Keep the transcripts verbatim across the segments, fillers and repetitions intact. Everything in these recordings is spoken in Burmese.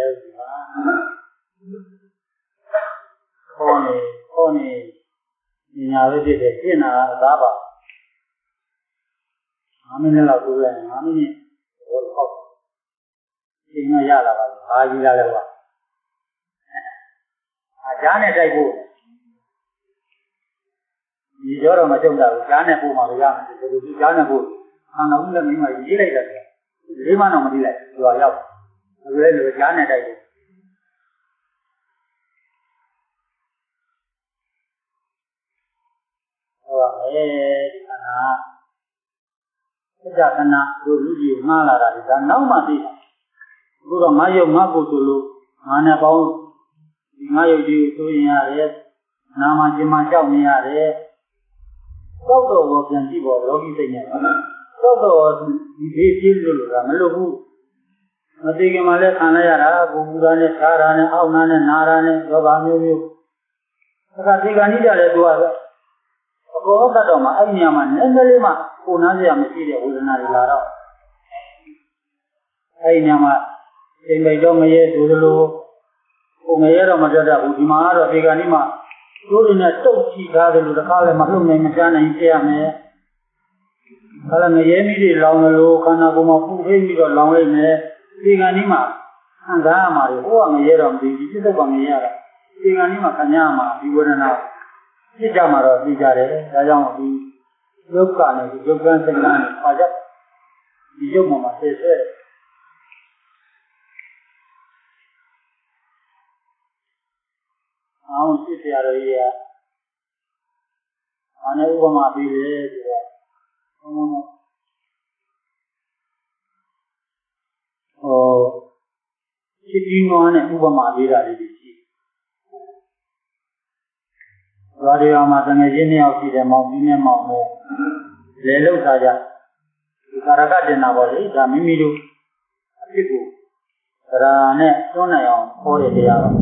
ခေါ်နေခေါ်နေညာပဲဖြစ်တယ်ပြင်တာသာပါငါးမိနစ်လောက်ကိုလည်းငါးမိနစ်ဟိုတော့ဒီမှာရလာပါဘူးဘာကြီးလာလဲကွာအချားနဲ့တိုက်ဖို့ဒီကြောတော့မကြုံတာဘူးချားနဲ့ပို့မှရမယ်ဒီလိုဒီချားနဲ့ပို့အာနာဦးလည်းမိမရေးလိုက်တယ်လေးမတော့မသိလိုက်သူကရောက်ဒါလည်းလိုချားနဲ့တိုက်ဖို့ဟုတ်ပါမယ်ဒီကနာစကြကနာတို့လူကြီးငှားလာတာဒီကနောက်မှသိအခုတော့ငါရုပ်ငါကိုယ်ဆိုလို့ငါနဲ့ပေါင်းဒီငါရုပ်ကြီးကိုဆိုရင်ရတယ်နာမကျင်မှကြောက်နေရတယ်သောက်တော်ကိုပြန်ကြည့်ပေါ်လောကီစိတ်နဲ့သောက်တော်ဒီဘေးပြေးလို့လို့ကမလို့ဘူးမသိခင်မှလည်းခံလိုက်ရတာဘူဘူရာနဲ့ရှားတာနဲ့အောက်နာနဲ့နာတာနဲ့ယောဂမျိုးမျိုးအခါဒီကနေ့ကြတယ်သူကအဘောတတ်တော်မှာအဲ့ဒီနေရာမှာနည်းနည်းလေးမှကိုနားစရာမရှိတဲ့ဝေဒနာတွေလာတော့အဲ့ဒီနေရာမှာစိတ်မိတ်တော့မရဲဆိုလိုကိုငရဲတော့မတတ်တတ်ဘူးဒီမှာကတော့ဒီကနေ့မှတို့တွေနဲ့တုတ်ချီထားတယ်လို့တခါလည်းမလှုပ်နိုင်မချနိုင်ပြရမယ်ခါလည်းငရဲမိတွေလောင်လို့ခန္ဓာကိုယ်မှာပူဖိပြီးတော့လောင်လိုက်မယ်ဒီကနေ့မှခံစားရမှာလေဟိုကငရဲတော့မသိဘူးပြစ်တော့ကငရဲရတာဒီကနေ့မှခံရမှာဒီဝေဒနာဖြစ်ကြမှာတော့သိကြတယ်ဒါကြောင့်ဒီယုတ်ကနဲ့ဒီယုတ်ကန်းစိတ်ကန်းပါကြဒီယုတ်မှာဆက်ဆက်အောင်ဖြစ်ကြရတော့ကြီးကအနေဥပမာပြီးလေဆိုတော့ဟိုရှိပြီးငေါနဲ့ဥပမာပေးတာလေးရှိဘာတွေအောင်မှာတငယ်ချင်းနှစ်ယောက်ရှိတယ်မောင်ကြီးနဲ့မောင်နဲ့လဲလောက်ထားကြဒီကာရကတင်တာပေါ့လေဒါမိမိတို့အဖြစ်ကိုသရာနဲ့သွန်းနိုင်အောင်ခေါ်ရတရားပါ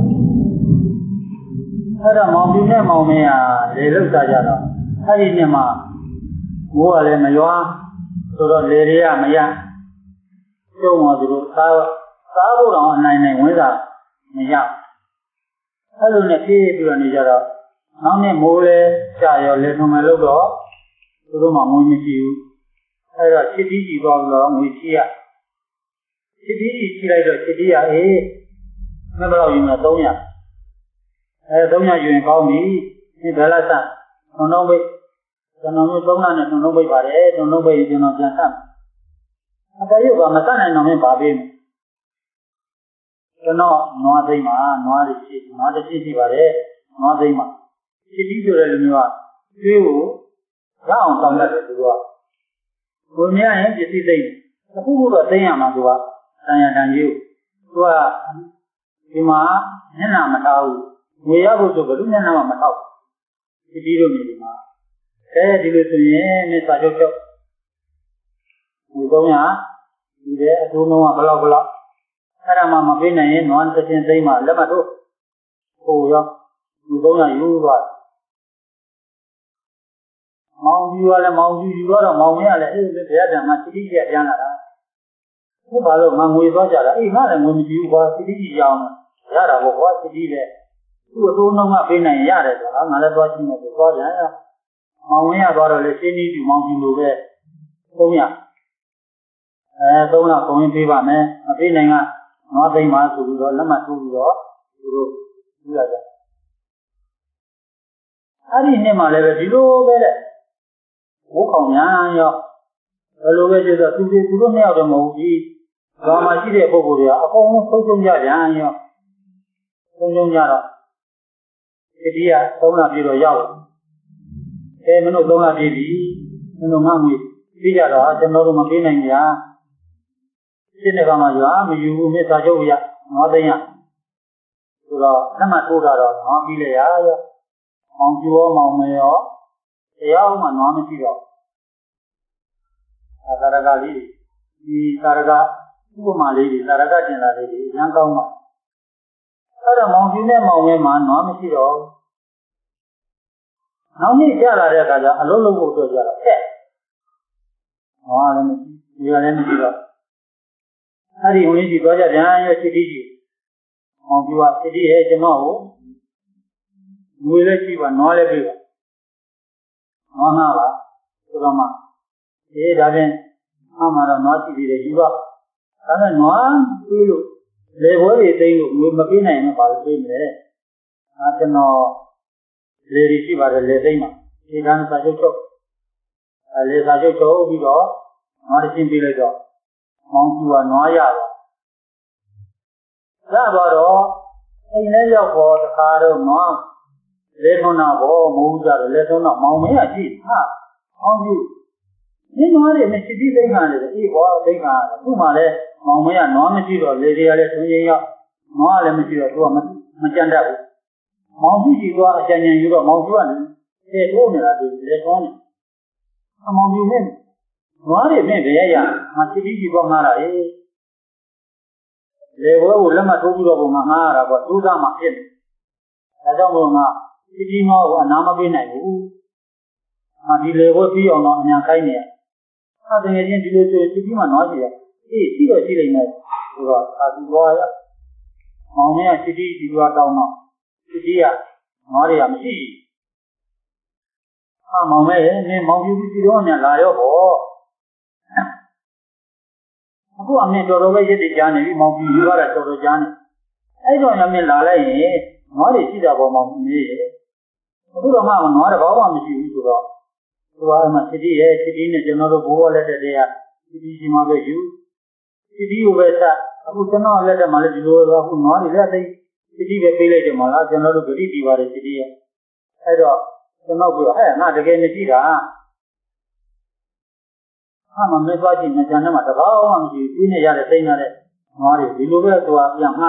အဲ့တော့မောင်ကြီးနဲ့မောင်မင်းကလေလောက်ထားကြတော့အဲ့ဒီနေ့မှာမိုးကလည်းမရွာဆိုတော့လေတွေကမရကျုံတော့သူတို့စားစားဖို့တော့အနိုင်နိုင်ဝင်စားမရအဲ့လိုနဲ့ပြေးပြီးတော့နေကြတော့နောက်နေ့မိုးလဲကြာရောလေထုံမယ်လို့တော့သူတို့မှမွေးမရှိဘူးအဲ့တော့ချစ်တီးကြီးသွားလို့ငွေချီရချစ်တီးကြီးချီလိုက်တော့ချစ်တီးရအေးမဘလောက်ယူနေသုံးရာအဲသုံးရာယူရင်ကောင်းပြီဒီဘယ်လာစံထုံလုံးပိတ်ကျွန်တော်မျိုးသုံးနာနဲ့ထုံလုံးပိတ်ပါတယ်ထုံလုံးပိတ်ကျွန်တော်ပြန်ဆက်အတရုပ်ကမဆက်နိုင်တော့မင်းပါပေးမယ်ကျွန်တော်နွားသိမ့်မှာနွားတွေရှိနွားတစ်ရှိရှိပါတယ်နွားသိမ့်မှာချစ်တီးဆိုတဲ့လူမျိုးကကျွေးကိုရအောင်တောင်းတတ်တယ်သူကဘုံများရင်ပစ္စည်းသိမ့်အခုခုတော့သိမ့်ရမှာသူကတန်ရတန်ကြီးသူကဒီမှာမျက်နှာမထားဘူးငွေရဖို့ဆိုဘယ်လိုမျက်နှာမှမထောက်ချစ်တီးတို့နေဒီမှာအဲဒီလိုဆိုရင်မြတ်စာချုပ်ချုပ်ဒီသုံးရာဒီတဲ့အတူလုံးကဘလောက်ဘလောက်အဲ့ဒါမှမပေးနိုင်ရင်နွားတစ်ချင်းသိမ့်မှလက်မထုတ်ဟိုရောဒီသုံးရာယူသွားမောင်ကြီးကလည်းမောင်ကြီးယူတော့မောင်မင်းကလည်းအေးဘယ်ရတဲ့မှာတိတိကျကျပြန်လာတာဟုတ်ပါလို့ငါငွေသွားကြတာအေးငါလည်းငွေမကြည့်ဘူးကွာတိတိကျကျအောင်ရတာပေါ့ကွာတိတိလည်းသူ့အတိုးနှုံးကပေးနိုင်ရတယ်ဆိုတာငါလည်းသွားကြည့်မယ်ဆိုသွားပြန်ရမောင်မင်းကသွားတော့လေရှင်းပြီးပြီမောင်ကြီးလိုပဲသုံးရာအဲသုံးရာကုန်ရင်ပေးပါမယ်မပေးနိုင်ကငါသိမ်းပါဆိုပြီးတော့လက်မှတ်ထိုးပြီးတော့သူတို့ပြရကြအဲ့ဒီနေ့မှလည်းပဲဒီလိုပဲတဲ့ဝုတ်ကောင်များရောဘယ်လိုပဲကျတော့သူတွေသူတို့နှစ်ယောက်တော့မဟုတ်ဘူးဘာမှရှိတဲ့ပုဂ္ဂိုလ်တွေကအကုန်လုံးဆုံးရှုံးကြကြရောဆုံးရှုံးကြတော့ဒီတိယသုံးလပြည့်တော့ရောက်အဲမင်းတို့သုံးလပြည့်ပြီမင်းတို့ငါ့ငွေပြီးကြတော့ကျွန်တော်တို့မပေးနိုင်ကြရှင်းတဲ့ကောင်ကရွာမယူဘူးမေတ္တာချုပ်ရငါသိရဆိုတော့လက်မှတ်ထိုးတာတော့ငါပြီးလေရရောမောင်ကျိုးမောင်မရောတရားဥမှနွားမရှိတော့အဲသာရကလေးဒီသာရကဥပမာလေးဒီသာရကကျင်လာလေးဒီရန်ကောင်းမှာအဲ့တော့မောင်ကြီးနဲ့မောင်မဲမှာနွားမရှိတော့နောက်နေ့ကြာလာတဲ့အခါကျအလုံးလုံးဖို့အတွက်ကြတော့တဲ့နွားလည်းမရှိဒီကလည်းမရှိတော့အဲ့ဒီဝင်ကြီးသွားကြပြန်ရချစ်တီးကြီးမောင်ပြူကတတိရဲ့ကျွန်တော်ကိုငွေလည်းရှိပါနွားလည်းပြပါနွားငါပါဆိုတော့မှအေးဒါဖြင့်အမှတော့နွားရှိသေးတယ်ယူပါဒါနဲ့နွားပြေးလို့လေဘွဲတွေသိမ်းလို့ငွေမပြေးနိုင်ရင်ဘာလို့ပြေးမလဲအဲကျွန်တော်လေတွေရှိပါတယ်လေသိမ်းမှာဒီကနေ့စာချုပ်ချုပ်အဲလေစာချုပ်ချုပ်ပြီးတော့နွားတစ်ချင်းပြေးလိုက်တော့မောင်ပြူကနွားရတော့ရသွားတော့အိမ်ထဲရောက်တော့တခါတော့နွားလေထုံးတာဘောမဟုတ်ကြတယ်လေထုံးတော့မောင်မင်းကကြည့်ဟာမောင်ပြူဒီနွားတွေနဲ့ချစ်ပြီးသိမ်းခံတယ်အေးဘောသိမ်းခံတယ်သူ့မှာလည်းမောင်မင်းကနွားမရှိတော့လေတွေကလည်းသွင်းချင်းရောက်နွားလည်းမရှိတော့သူကမကြံတတ်ဘူးမောင်ပြူကြည့်သွားအကြံဉာဏ်ယူတော့မောင်ပြူကလည်းသေထိုးနေတာဒီလေထုံးနေအမောင်ပြူနဲ့နွားတွေနဲ့ဘယ်ရရမချစ်ပြီးကြည့်တော့ငါတာအေးလေဘွဲကိုလက်မထိုးပြီးတော့ပုံမှာငားရတာပေါ့ဒုသမှာဖြစ်နေဒါကြောင့်မို့ငါချစ်ပြီးငေါ့ကိုအနာမပေးနိုင်ဘူးအာဒီလေဘွဲပြီးအောင်တော့အညာခိုင်းနေအဲ့ဒါငယ်ချင်းဒီလိုဆိုချစ်ပြီးမှနွားရှိရအေးရှိတော့ရှိလိမ့်မယ်ဆိုတော့အာဒီဘွားရမောင်မင်းကချစ်ပြီးဒီဘွားတောင်းတော့ချစ်ပြီးကနွားတွေကမရှိဘူးအာမောင်မဲမင်းမောင်ပြူပြီးတော့မြန်လာရောပေါ့အခုအမေတော်တော်ပဲရစ်တည်ကြားနေပြီမောင်ပြူယူရတာတော်တော်ကြားနေအဲ့တော့ညမင်းလာလိုက်ရင်နွားတွေရှိတာပေါ့မောင်ပြူရဲ့အခုတော့မှနွားတစ်ပေါင်းမှမရှိဘူးဆိုတော့သူကအဲ့မှာချစ်တီးရဲ့ချစ်တီးနဲ့ကျွန်တော်တို့ဘိုးဘောလက်တဲ့တည်းကချစ်တီးရှိမှပဲယူချစ်တီးကိုပဲဆက်အခုကျွန်တော်လက်တဲ့မှာလည်းဒီလိုတော့အခုနွားတွေလက်သိချစ်တီးပဲပေးလိုက်တယ်မလားကျွန်တော်တို့ဂတိတီပါတယ်ချစ်တီးရဲ့အဲ့တော့ကျွန်တော်ပြောဟဲ့ငါတကယ်မရှိတာအမှမသွားကြည့်မကြမ်းနဲ့မှတပေါင်းမှမရှိဘူးပြင်းနေရတဲ့သိနေတဲ့နွားတွေဒီလိုပဲသူကပြန်ငှ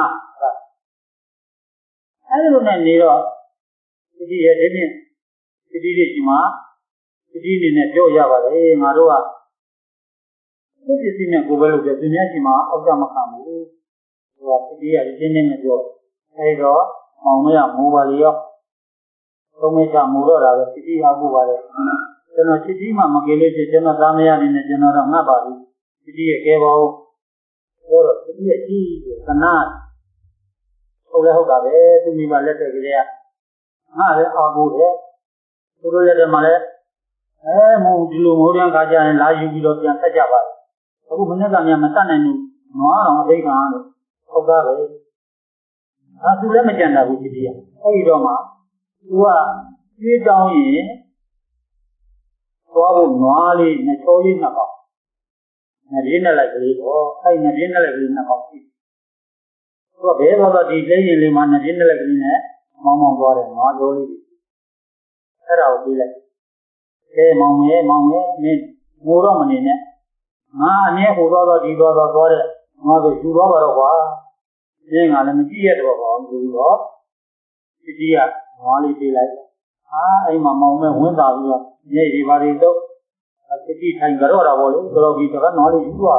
အဲ့လိုနဲ့နေတော့ဒီရဲ့ဒီနေ့ဒီဒီလေးဒီမှာဒီဒီနေနဲ့ပြောရပါတယ်ငါတို့ကဒီပစ္စည်းနဲ့ကိုယ်ပဲလုပ်တယ်သူများရှိမှာအောက်ကမခံဘူးသူကဒီရဒီနေနဲ့ပြောအဲ့တော့မောင်မရမိုးပါလေရောသုံးမိကမိုးတော့တာပဲဒီဒီအားကိုပါလေကျွန်တော်ချစ်ကြီးမှမကယ်လို့ရှိကျွန်တော်သားမရနေနဲ့ကျွန်တော်တော့ငတ်ပါဘူးချစ်ကြီးရဲ့ကဲပါဦးပြောတော့ချစ်ကြီးရဲ့ကြီးကနာဟုတ်လဲဟုတ်တာပဲသူမိဘလက်ထက်ကလေးကငါလည်းအားကိုးတယ်သူတို့လက်ထက်မှာလည်းအဲမို့ဒီလိုမိုးရန်ခါကြရင်လာယူပြီးတော့ပြန်ဆက်ကြပါအခုမနေ့ကမြန်မတတ်နိုင်ဘူးနွားတော်အသိခံလို့ဟုတ်တာပဲအဲသူလည်းမကြံတာဘူးချစ်ကြီးကအဲ့ဒီတော့မှသူကပြေးတောင်းရင်သွားဖို့နွားလေးနှစ်ချိုးလေးနှစ်ပေါက်နှစ်ပြင်းနဲ့လိုက်ကလေးပေါ့အဲ့နှစ်ပြင်းနဲ့လိုက်ကလေးနှစ်ပေါက်ရှိသူကဘဲတော့ဒီလိမ့်ရင်လေးမှာနှစ်ပြင်းနဲ့လိုက်ကလေးနဲ့မောင်းမောင်းသွားတယ်နွားချိုးလေးအဲ့ဒါကိုပြီးလိုက်အဲမောင်မဲမောင်မဲမင်းငိုတော့မနေနဲ့ငါအမြဲဟိုတော့တော့ဒီတော့တော့သွားတဲ့ငါဆိုယူတော့ပါတော့ကွာမင်းကလည်းမကြည့်ရတော့ပါဘူးတော့ဒီကြီးကနွားလေးပြေးလိုက်အာအဲ့မှာမောင်မဲဝင်တာပြီးတော့ညိဒီပါရီတော့အတိတိထိုင်ကြတော့တာပေါ့လေတော်ပြီးတော့နွားလေးယူသွား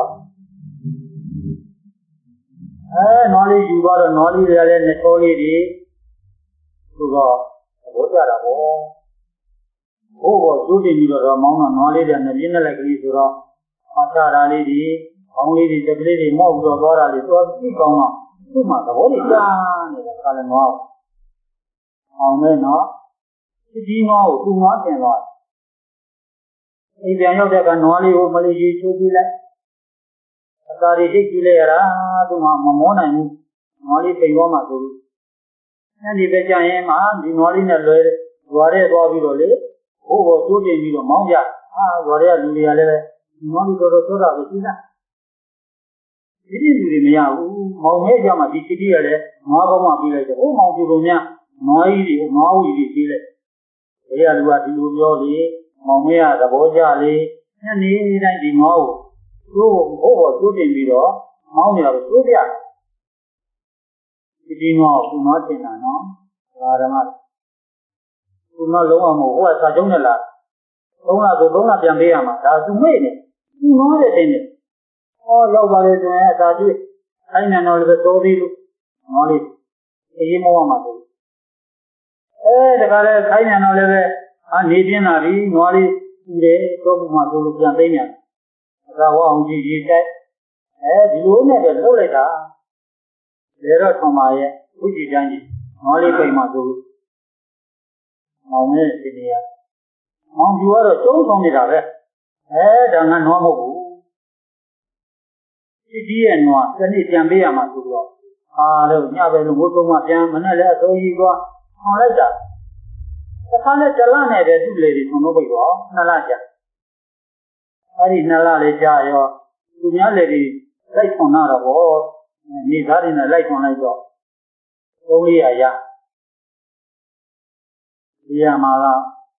အဲနွားလေးယူသွားတော့နွားလေးတွေကလည်းနှစ်ချိုးလေးတွေသူတော့ဘောကြတာပေါ့ဟိုဘောကျိုးတင်ပြီးတော့မောင်းတော့နွားလေးတွေနဲ့ပြင်းနေလိုက်ကလေးဆိုတော့အချတာလေးတွေခေါင်းလေးတွေတကလေးတွေမောက်ပြီးတော့သွားတာလေးသူကကြည့်ကောင်းတော့သူ့မှာသဘောတွေကြားနေတာကလည်းနွားအောင်မဲနော်ဒီဒီနွားကိုသူ့နွားတင်သွားအိမ်ပြန်ရောက်တဲ့ကနွားလေးကိုမလေးကြီးချိုးပြီးလိုက်အသာရီထိတ်ကြည့်လိုက်ရတာသူ့မှာမမောနိုင်ဘူးနွားလေးပိန်သွားမှဆိုလို့အဲဒီပဲကြရင်မှဒီနွားလေးနဲ့လွယ်ရွာထဲသွားပြီးတော့လေဟိုဘောကျိုးတင်ပြီးတော့မောင်းပြအာရွာထဲကလူတွေကလည်းပဲနွားလေးတော်တော်သောတာပဲရှိလားဒီဒီလူတွေမရဘူးမောင်မဲကြမှာဒီချစ်ကြီးရလဲနွားကောင်းမှပြီးလိုက်တယ်ဟိုမောင်ပြူပုံများနွားကြီးတွေနွားဝီတွေပြီးလိုက်ဘယ်ရလူကဒီလိုပြောလေမောင်မဲကသဘောကျလေညနေတိုင်းဒီနွားကိုသူ့ဟိုဘောကျိုးတင်ပြီးတော့မောင်းနေတော့ကျိုးပြဒီဒီနွားကိုနွားတင်တာနော်ဒါဓမ္မသူနွားလုံးအောင်မို့ဟိုကစာကျုံးနဲ့လားသုံးလဆိုသုံးလပြန်ပေးရမှာဒါသူမေ့နေသူနွားတဲ့တင်းနေဟောရောက်ပါလေဆိုရင်အသာကျွေးအဲ့နဲ့တော့လည်းသိုးသေးလို့နွားလေးအေးမောရမှာဆိုအဲတခါလဲခိုင်းနေတော့လည်းပဲအာနေပြင်းလာပြီနွားလေးဦးတယ်တော့မှဆိုလို့ပြန်သိမ်းပြန်ဒါဝအောင်ကြီးရေးတိုက်အဲဒီလိုနဲ့ပဲလှုပ်လိုက်တာလေတော့ထောင်ပါရဲ့သူဝိจิတန်းကြီးငါးလေးပိတ်မှဆိုလို့မောင်နဲ့ဒီနေရာမောင်ပြူကတော့ကျုံးဆောင်နေတာပဲအဲဒါငါနွားမဟုတ်ဘူးဒီကြီးရဲ့နွားတနေ့ပြန်ပေးရမှာဆိုတော့အာလို့ညပဲလို့ဘုသုံးမှပြန်မနဲ့လည်းအစိုးကြီးသွားဟောလိုက်တာတစ်ခါနဲ့တလနဲ့တည်းသူ့လေဒီထုံလို့ပိတ်တော့နှစ်လကြာအဲ့ဒီနှစ်လလေးကြာရောသူများလေဒီလိုက်ထုံလာတော့ဗောနေသားတွေနဲ့လိုက်ထုံလိုက်တော့သုံးလေးရရဒီရမှာက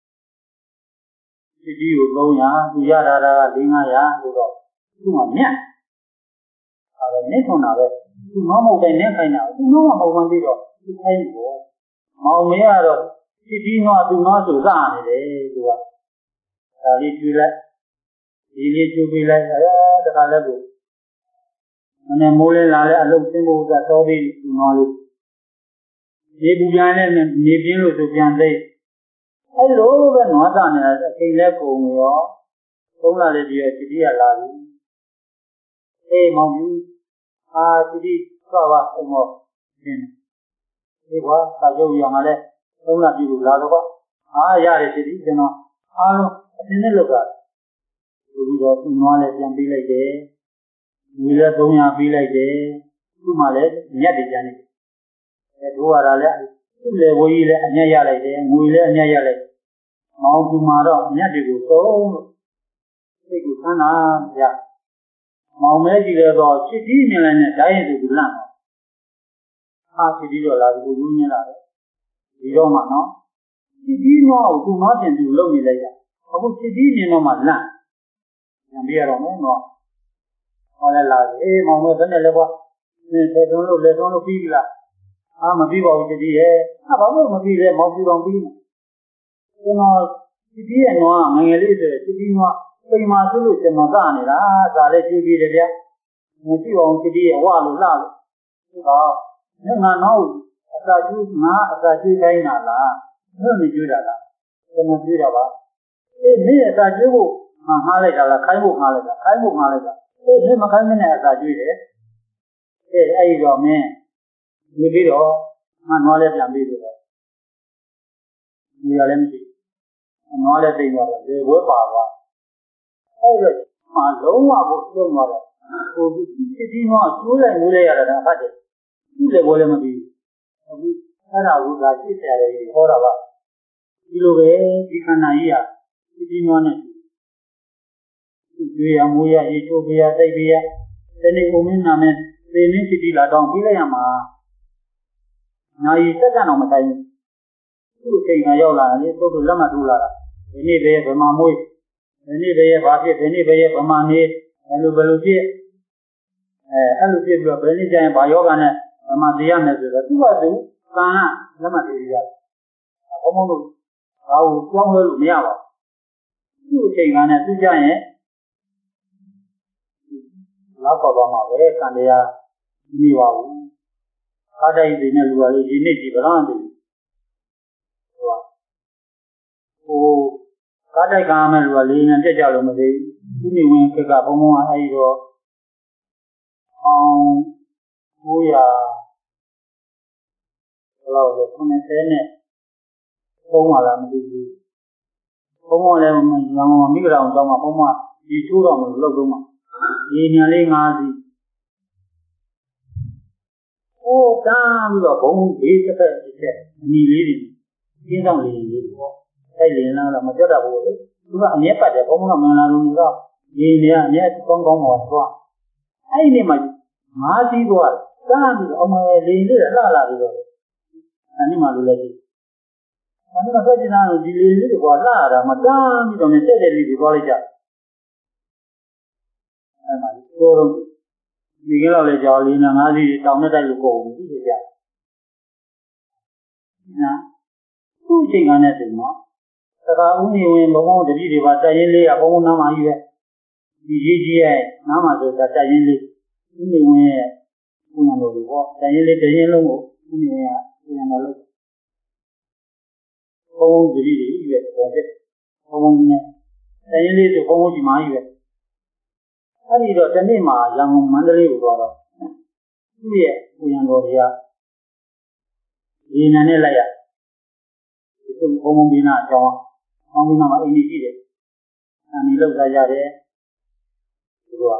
ဒီကြီးကိုသုံးရာသူရတာကလေးငါးရာဆိုတော့သူ့မှာမြတ်အဲ့ဒါနေထုံတာပဲသူမမဟုတ်တိုင်းနဲ့ခိုင်းတာသူမမဟုတ်မှပြီးတော့သူခိုင်းဘောမောင်မရတော့ဒီကြီးနွားသူနွားဆိုစနေတယ်သူကဒါလေးကျွေးလိုက်ဒီလေးကျွေးပေးလိုက်အဲတခါလည်းကိုမနေ့မိုးလေးလာလဲအလုပ်သင်းဖို့သာတော်ပြီးသူနွားလေးနေပူပြန်နဲ့နေပြင်းလို့ဆိုပြန်သိအဲ့လိုပဲနွားသားနေတာအချိန်လဲကုန်ရောသုံးလာလေးပြီးတော့ဒီကြီးကလာပြီအေးမောင်ကြီးအာဒီဒီသွားပါအမောရှင်းဒီကွာစာချုပ်ရမှာလဲသုံးလပြည့်လို့လာတော့ပါအာရတယ်ဒီဒီကျွန်တော်အားလုံးအင်းနဲ့လောက်တာဒီပြီးတော့သူ့နွားလဲပြန်ပေးလိုက်တယ်ဒီလဲသုံးရာပေးလိုက်တယ်သူ့မှာလဲညက်တွေကျန်နေအဲတို့ရတာလဲသူ့လေဝကြီးလဲအညက်ရလိုက်တယ်ငွေလဲအညက်ရလိုက်မောင်သူမှာတော့ညက်တွေကိုသုံးလို့စိတ်ကိုဆန်းတာဗျမောင်မဲကြည့်ရတော့ချစ်ကြီးမြင်လိုက်နဲ့ဓာတ်ရင်သူလန့်တော့အားချစ်ကြီးတော့လာသူလူညင်းလာတယ်ဒီတော့မှနော်ချစ်ကြီးတော့သူ့မောတင်သူလုံနေလိုက်တာအခုချစ်ကြီးမြင်တော့မှလန့်ပြန်ပြရတော့မယ်နော်ဟောလဲလာအေးမောင်မဲဘယ်နဲ့လဲကွာဒီလက်သွန်းလို့လက်သွန်းလို့ပြီးပြီလားအာမပြီးပါဘူးချစ်ကြီးရဲ့အာဘာလို့မပြီးလဲမောင်ပြူတော်ပြီးနေကျွန်တော်ချစ်ကြီးရဲ့နွားငငယ်လေးဆိုချစ်ကြီးနွားပိန်မာဆိုလို့ကျွန်တော်သားနေတာဒါလည်းကြည့်ပြီးတယ်ဗျာမကြည့်အောင်ချစ်ကြီးရဲ့ဝါလို့လှလို့ဟောငါငါတော့အစာကျွေးငါအစာကျွေးခိုင်းတာလားဘယ်လိုကျွေးတာလားကျွန်တော်ကျွေးတာပါအေးမင်းအစာကျွေးဖို့ငါငှားလိုက်တာလားခိုင်းဖို့ငှားလိုက်တာခိုင်းဖို့ငှားလိုက်တာအေးမင်းမခိုင်းမနဲ့အစာကျွေးတယ်အေးအဲ့ဒီတော့မင်းဒီပြီးတော့ငါနွားလည်းပြန်ပြီးတယ်ဒီရလည်းမရှိနွားလည်းသိသွားတယ်ဒီဘွဲပါသွားအဲ့တော့မှလုံးဝကိုသုံးသွားတယ်ဟိုဒီဒီနွားကျွေးလိုက်ငိုးလိုက်ရတာဖတ်တယ်သူ့လည်းဘောလည်းမပြီးဘူးအခုအဲ့ဒါကိုဒါရှင်းပြရတယ်ဟောတာပါဒီလိုပဲဒီခန္ဓာကြီးဟာဒီဒီနွားနဲ့သူ့ကြွေးရမွေးရရေချိုးပေးရသိပ်ပေးရဒီနေ့ဦးမင်းနာနဲ့သေနင်းချစ်တီလာတောင်းပြီးလိုက်ရမှာနိုင်စက္ကန့်တော့မတိုင်းဘူးသူ့ချိန်ကရောက်လာတယ်သူ့တို့လက်မှတ်ထိုးလာတာဒီနေ့ပဲဗမာမွေးဒီနေ့ပဲဘာဖြစ်ဒီနေ့ပဲဗမာနေဘယ်လိုဘယ်လိုဖြစ်အဲအဲ့လိုဖြစ်ပြီးတော့ဘယ်နည်းကျရင်ဘာယောဂနဲ့ဗမာတရားမယ်ဆိုတော့သူ့ဘာသူကံကလက်မှတ်ထိုးရတယ်ဘုံဘုံတို့ဘာကိုကြောင်းလို့မရပါဘူးသူ့အချိန်ကနဲ့သူကြရင်လောက်ပါသွားမှာပဲကံတရားပြီးပါဘူးအားတိုင်းဒီနဲ့လူပါလေဒီနေ့ဒီဗလားတယ်ဟိုဟိုကားတိုက်ကမ်းမဲ့လူကလေးနဲ့ပြက်ကြလို့မသိဘူးဥမိဝင်ခက်ကဘုံဘုံကအဲဒီတော့အောင်ကိုရဘယ်လိုလဲခုနှစ်ဆယ်နဲ့ပုံးလာမသိဘူးဘုံဘုံလည်းရံမိကြအောင်တောင်းမှာဘုံဘုံဒီချိုးတော်မလို့လောက်တော့မှာဒီညာလေးငါးစီဟိုတန်းပြီးတော့ဘုံဘေးတစ်ဖက်တစ်ဖက်အညီလေးတွေကျင်းဆောင်လေးတွေပေါ့အဲ့လင်းလာတော့မကြတော့ဘူးလေသူကအမြဲပတ်တယ်ဘုံဘုံကမင်္ဂလာလုံးတော့ဒီနေကအမြဲကောင်းကောင်းပေါ်သွားအဲ့ဒီနေ့မှငါးစီးသွားတန်းပြီးတော့အမေလေးလေးလှလာပြီးတော့အဲ့ဒီမှလိုလဲကြည့်အဲ့ဒီတော့ကျန်တာဒီလေးလေးကွာလှတာမတန်းပြီးတော့မြတက်တဲ့လေးတွေသွားလိုက်ကြအဲ့မှာပြောတော့ဒီကလေးလည်းကြောက်လေးနဲ့ငါးစီးတောင်းနဲ့တိုက်လို့ကုန်ပြီကြည့်ကြနော်သူ့အချိန်ကနဲ့ဆိုတော့တခါဦးနေဝင်ဘုံဘုံတတိတွေပါတက်ရင်လေးကဘုံဘုံနားမှာကြီးပဲဒီရေးကြီးရဲ့နားမှာဆိုတာတက်ရင်လေးဦးနေဝင်ရဲ့ဦးရံလို့ပေါ့တက်ရင်လေးတရင်လုံးကိုဦးနေဝင်ကဦးရံလို့ဘုံဘုံတတိတွေကြီးပဲပေါ်တဲ့ဘုံဘုံနဲ့တက်ရင်လေးဆိုဘုံဘုံဒီမှာကြီးပဲအဲ့ဒီတော့ဒီနေ့မှာရန်ကုန်မန္တလေးကိုသွားတော့သူ့ရဲ့ဦးရံတော်တွေကဒီနံနဲ့လိုက်ရဒီဘုံဘုံဘီနာအကြောင်းအောင်ဘီနာမှာအိမ်ကြီးရှိတယ်အဲဒီလောက်စားရတယ်ဒီက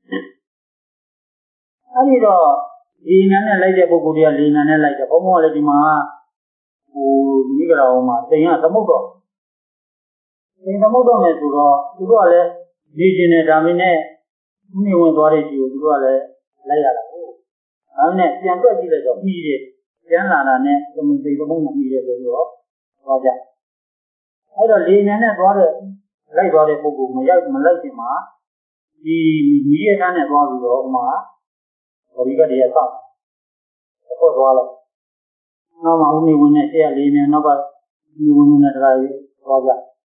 အဲဒီတော့ဒီနံနဲ့လိုက်တဲ့ပုဂ္ဂိုလ်တွေကလေနံနဲ့လိုက်တယ်ဘုံဘုံကလည်းဒီမှာဟိုမိကြတော်မှာတင်ရသမုတ်တော့တင်သမုတ်တော့မယ်ဆိုတော့သူတို့ကလည်းနေကျင်တယ်ဒါမင်းနဲ့နေဝင်သွားတဲ့ကြီးကိုသူတို့ကလည်းလိုက်ရတာဟုတ်ဒါနဲ့ပြန်တွက်ကြည့်လိုက်တော့ပြီးတယ်ကျန်းလာတာနဲ့သမုတ်သိသမုတ်မပြီးတယ်ဆိုတော့ဟောကြအဲ့တော့လေနံနဲ့သွားတဲ့လိုက်သွားတဲ့ပုဂ္ဂိုလ်မရောက်မလိုက်ခင်မှာဒီမိရထားနဲ့သွားပြီးတော့ဥမာဘောဒီကတည်းကစောင့်အခုသွားလိုက်နောက်မှဦးနေဝင်နဲ့ရှေ့ကလေးနဲ့နောက်ကဒီဝင်နဲ့တရားရေးသွားကြ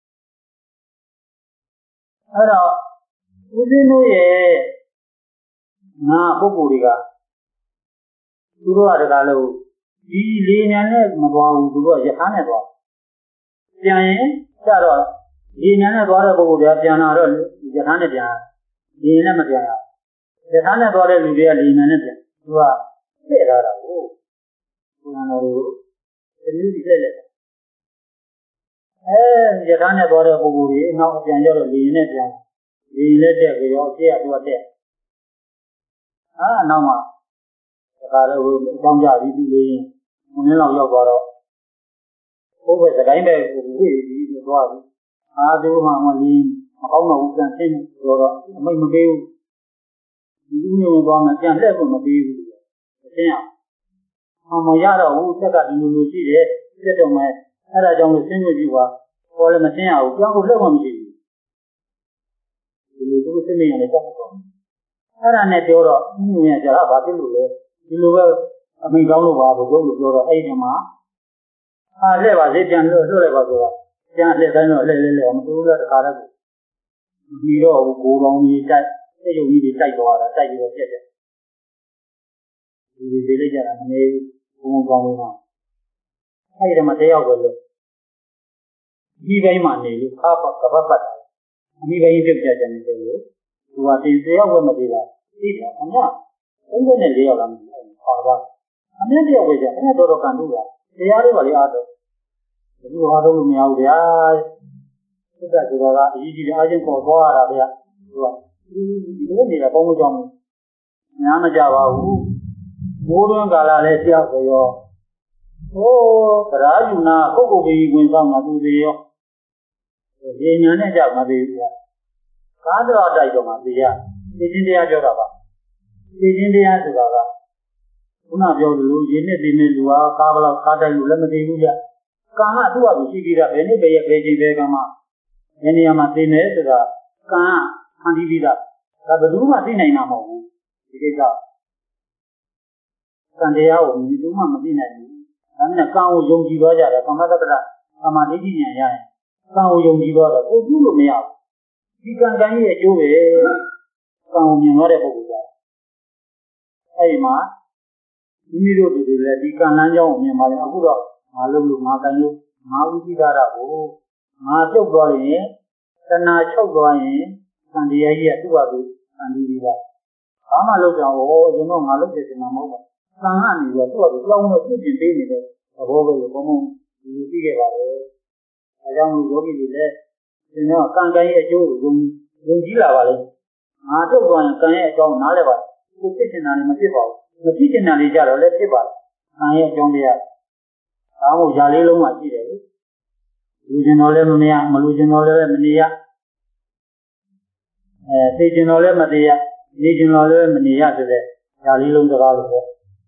အဲ့တော့ဦးဇင်းတို့ရဲ့ငါပုဂ္ဂိုလ်တွေကသူတို့ကတကားလို့ဒီလေးနဲ့နဲ့မသွားဘူးသူတို့ကရထားနဲ့သွားပြန်ရင်ကြတော့ဒီနန်းနဲ့သွားတဲ့ပုဂ္ဂိုလ်တွေကပြန်လာတော့ရထားနဲ့ပြန်ဒီနဲ့မပြန်ရရထားနဲ့သွားတဲ့လူတွေကဒီနန်းနဲ့ပြန်သူကသိရတာကိုဘုရားတော်ကိုဒီလိုဒီလက်လက်အဲရထားနဲ့သွားတဲ့ပုဂ္ဂိုလ်တွေနောက်ပြန်ကြတော့ဒီနဲ့ပြန်ဒီလက်တက်ကြောအပြည့်အတူတက်အာနောက်မှဒါကြတော့အကြောင်းကြပြီးသူလေးဘုံနဲ့လောက်ရောက်သွားတော့ဘုဘယ်စကိုင်းပဲကိုဝေ့ပြီးသွားပြီအာဒီမှမလေးမကောင်းတော့ဘူးပြန်သိဆိုတော့အမိတ်မပေးဘူးဒီဦးနေသွားမှပြန်လှည့်ဖို့မပေးဘူးအရှင်းအောင်မရတော့ဘူးသက်ကဒီလိုလိုရှိတယ်တက်တော့မှအဲ့ဒါကြောင့်လို့ဆင်းရပြီပါပေါ်လည်းမရှင်းရဘူးကြောင်းကိုလှည့်မှမရှိဘူးဒီလိုသူစိတ်နေရတယ်ကြောက်တော့အဲ့ဒါနဲ့ပြောတော့ဦးနေရကြတာဘာဖြစ်လို့လဲဒီလိုပဲအမိတ်ကောင်းလို့ပါဘုရားလို့ပြောတော့အဲ့ဒီမှာအားလှည့်ပါစေပြန်လို့လွှတ်လိုက်ပါဆိုတော့ပြန်လှည့်တိုင်းတော့လှည့်လှည့်လှည့်မတူတော့တခါတော့ပြီးတော့ကိုယ်ကောင်းကြီးတိုက်စိတ်ယုံကြီးတွေတိုက်သွားတာတိုက်ပြီးတော့ပြက်တယ်ဒီဒီလေးကြတာမနေဘုံကောင်းနေတာအဲ့ဒီမှာတယောက်ပဲလို့ဒီဘက်မှာနေလို့ခါပတ်ကပတ်ပတ်ဒီဘက်ကြီးပြက်ပြက်ကြနေတယ်လို့သူကဒီတယောက်ပဲမသေးတာသိတာအများသုံးနဲ့လေးယောက်လာမသိဘူးပါပါအမြဲတယောက်ပဲကြအဲ့တော့တော့ကန်တူတာတရားလေးပါလေအားတော့ဒီဟာတော့မရဘူးဗျာစစ်တပ်ဆိုတော့ကအကြီးကြီးအားချင်းပေါ်သွားရတာဗျာသူကဒီဒီလိုနေတာပေါင်းမကြောင်းများမကြပါဘူးမိုးတွင်းကာလလည်းကြောက်ရောဟိုးဗရာယူနာပုဂ္ဂိုလ်ကြီးဝင်ဆောင်တာသူတွေရောဒီညာနဲ့ကြောက်မသေးဘူးဗျာကားတော်တိုက်တော့မှသိရသိချင်းတရားပြောတာပါသိချင်းတရားဆိုတာကခုနပြောသလိုရင်းနဲ့သိနေလူဟာကားဘလောက်ကားတိုက်လို့လည်းမသိဘူးဗျကာကသူ့ဟာသူရှိပြီးတာဘယ်နည်းပဲရဲ့ဘယ်ချိန်ပဲကမှဘယ်နေရာမှာသိနေဆိုတာကာကဖန်တီးပြီးတာဒါဘယ်သူမှသိနိုင်မှာမဟုတ်ဘူးဒီကိစ္စကံတရားကိုဘယ်သူမှမသိနိုင်ဘူးဒါနဲ့ကံကိုယုံကြည်သွားကြတယ်ကမ္မတက္ကရာသမာဓိဉာဏ်ရရင်ကံကိုယုံကြည်သွားတော့ကိုပြုလို့မရဘူးဒီကံကံရဲ့အကျိုးပဲကံကိုမြင်သွားတဲ့ပုဂ္ဂိုလ်ကအဲ့ဒီမှာမိမိတို့တွေလည်းဒီကံလမ်းကြောင်းကိုမြင်ပါလေအခုတော့ငါလုံးလို့ငါကံလို့ငါဥပိဒါရကိုငါပြုတ်သွားရင်တဏှာချုပ်သွားရင်သံတရားကြီးကသူ့ဟာသူသံဒီကြီးကဘာမှလုပ်ကြအောင်ဟောရင်တော့ငါလုပ်တယ်တင်မှာမဟုတ်ပါဘူးသံကနေပြီးတော့သူ့ဟာသူလောင်းလို့ပြုပြင်ပေးနေတဲ့သဘောပဲဘုံဘုံဒီလိုသိခဲ့ပါလေအဲကြောင့်ယောဂီတွေလည်းဒီတော့ကံကံရဲ့အကျိုးကိုယုံယုံကြည်လာပါလေငါပြုတ်သွားရင်ကံရဲ့အကြောင်းနားလဲပါကိုဖြစ်ချင်တာလည်းမဖြစ်ပါဘူးမဖြစ်ချင်တာလေးကြတော့လည်းဖြစ်ပါကံရဲ့အကြောင်းတရားဒါမှမဟုတ်ຢာလေးလုံးမှရှိတယ်လေလူကျင်တော်လည်းမမရမလူကျင်တော်လည်းမနေရအဲသိကျင်တော်လည်းမသေးရနေကျင်တော်လည်းမနေရဆိုတဲ့ຢာလေးလုံးစကားလို့ပေါ့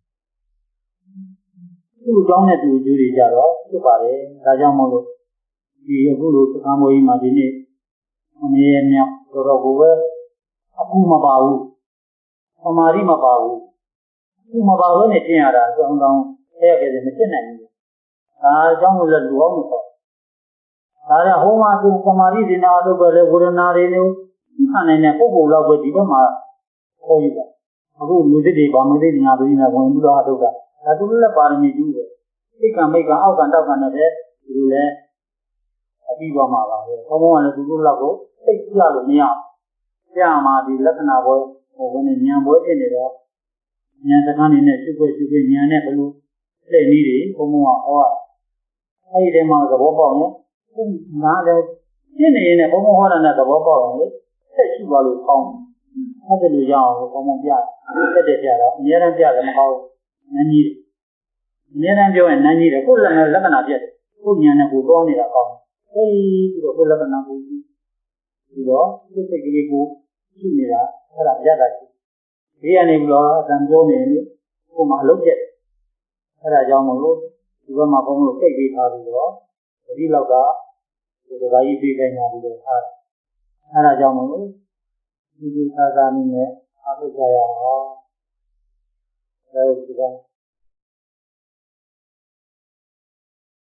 သူ့အကြောင်းနဲ့သူ့အကျိုးတွေကြတော့ဖြစ်ပါတယ်ဒါကြောင့်မို့လို့ဒီအခုလိုသံဃာမွေးကြီးမှာဒီနေ့အမြဲမြောက်တော်တော်ကိုပဲအခုမပါဘူးသမာဓိမပါဘူးအခုမပါဘဲနဲ့ကျင့်ရတာအကြောင်းတောင်းအဲ့ရခဲ့တယ်မကျင့်နိုင်ဘူးဒါအကြောင်းကိုလည်းလူအောင်မပေါ့ဒါရဟိုမှာသူသမာဓိဇင်နာတို့ပဲလေဝေဒနာတွေလို့ခံနိုင်တဲ့ပုံပုံလောက်ပဲဒီဘက်မှာခေါ်ယူတာအခုလူသစ်တွေဗာမသိညာပြည်နဲ့ဝင်ပြီးတော့အထုတ်တာဒါသူလည်းပါရမီကြီးပဲစိတ်ကမိတ်ကအောက်ကတောက်ကနဲ့ပဲဒီလိုလဲအပြီးသွားမှာပါပဲဘုံဘုံကလည်းဒီလိုလောက်ကိုသိပြလို့မရပြမှာဒီလက္ခဏာဘောဟိုကနေဉာဏ်ဘောဖြစ်နေတော့ဉာဏ်စကားနေနဲ့ရှုပ်ွက်ရှုပ်ွက်ဉာဏ်နဲ့ဘလို့လက်နည်းတွေဘုံဘုံကဟောအဲ့ဒီထဲမှာသဘောပေါက်ရင်ငါလည်းပြည့်နေရင်လည်းဘုံဘုံဟောတာနဲ့သဘောပေါက်ရင်လေဆက်ရှိပါလို့ကောင်းအဲ့ဒါလိုရအောင်ဘုံဘုံပြတက်တက်ပြတော့အများအားပြတယ်မဟုတ်နန်းကြီးအများအားပြောရင်နန်းကြီးတယ်ကိုယ်လည်းလက္ခဏာပြတ်တယ်ကိုဉာဏ်နဲ့ကိုတောနေတာကောင်းအေးပြီးတော့ကိုလက္ခဏာကိုပြီးတော့ကိုစိတ်ကလေးကိုရှိနေတာအဲ့ဒါရတာရှိဒီကနေပြီးတော့အတန်ပြောနေလေကိုမှအလုပ်ပြတ်အဲ့ဒါကြောင့်မလို့ဒီဘက်မှာဘုံလို့စိတ်ပေးထားပြီးတော့ဒီလောက်ကဒီကဘာကြီးပြေးခိုင်းတာပြီးတော့ထားအဲ့ဒါကြောင့်မလို့ဒီဒီသာသာနည်းနဲ့အားထုတ်ကြရအောင်ဒါကိုဒီက